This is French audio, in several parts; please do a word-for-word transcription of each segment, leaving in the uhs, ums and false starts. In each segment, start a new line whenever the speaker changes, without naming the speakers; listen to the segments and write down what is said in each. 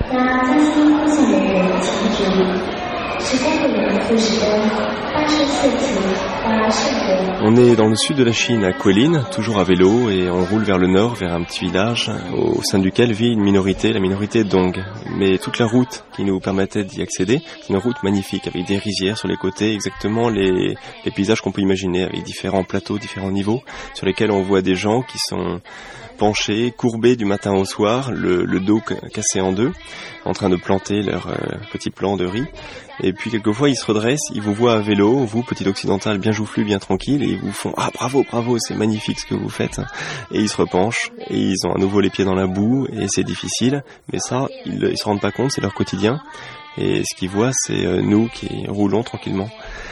那在新出现的人请注意，十三个人负责八十四级八圣人。
On est dans le sud de la Chine, à Guilin, toujours à vélo, et on roule vers le nord, vers un petit village au sein duquel vit une minorité, la minorité Dong. Mais toute la route qui nous permettait d'y accéder, c'est une route magnifique, avec des rizières sur les côtés, exactement les, les paysages qu'on peut imaginer, avec différents plateaux, différents niveaux, sur lesquels on voit des gens qui sont penchés, courbés du matin au soir, le, le dos cassé en deux, en train de planter leur euh, petit plant de riz. Et puis quelquefois ils se redressent, ils vous voient à vélo, vous petit occidental bien joufflu, bien tranquille, et ils vous font « Ah bravo, bravo, c'est magnifique ce que vous faites !» Et ils se repenchent, et ils ont à nouveau les pieds dans la boue, et c'est difficile, mais ça, ils, ils se rendent pas compte, c'est leur quotidien. Et ce qu'ils voient, c'est nous qui roulons tranquillement.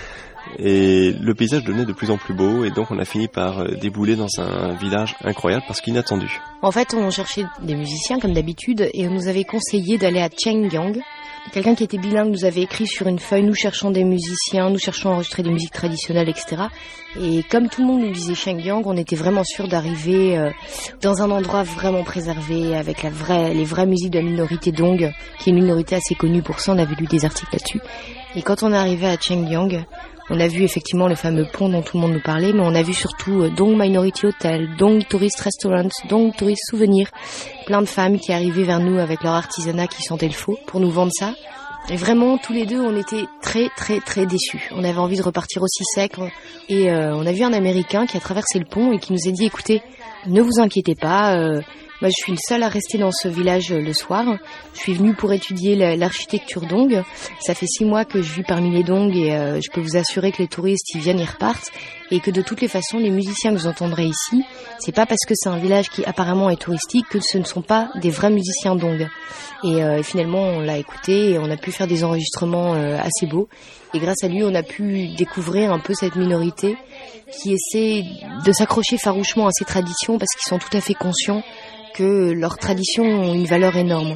Et le paysage devenait de plus en plus beau, et donc on a fini par débouler dans un village incroyable parce qu'inattendu.
En fait, on cherchait des musiciens comme d'habitude, et on nous avait conseillé d'aller à Chenggyang. Quelqu'un qui était bilingue nous avait écrit sur une feuille « Nous cherchons des musiciens, nous cherchons à enregistrer des musiques traditionnelles, et cetera » Et comme tout le monde nous disait Chenggyang, on était vraiment sûr d'arriver euh, dans un endroit vraiment préservé, avec la vraie, les vraies musiques de la minorité Dong, qui est une minorité assez connue pour ça, on avait lu des articles là-dessus. Et quand on est arrivé à Chenggyang, on a vu effectivement le fameux pont dont tout le monde nous parlait, mais on a vu surtout euh, Dong Minority Hotel, Dong Tourist Restaurant, Dong Tourist Souvenir, plein de femmes qui arrivaient vers nous avec leur artisanat qui sentait le faux pour nous vendre ça. Et vraiment, tous les deux, on était très très très déçus. On avait envie de repartir aussi sec. Et euh, on a vu un Américain qui a traversé le pont et qui nous a dit « Écoutez, ne vous inquiétez pas, euh, moi je suis le seul à rester dans ce village le soir. Je suis venu pour étudier l'architecture Dong. Ça fait six mois que je vis parmi les Dong et euh, je peux vous assurer que les touristes ils viennent, ils repartent. Et que de toutes les façons, les musiciens que vous entendrez ici, c'est pas parce que c'est un village qui apparemment est touristique que ce ne sont pas des vrais musiciens Dong. » Et euh, finalement, on l'a écouté et on a pu faire des enregistrements euh, assez beaux. Et grâce à lui, on a pu découvrir un peu cette minorité qui essaie de s'accrocher farouchement à ses traditions parce qu'ils sont tout à fait conscients que leurs traditions ont une valeur énorme.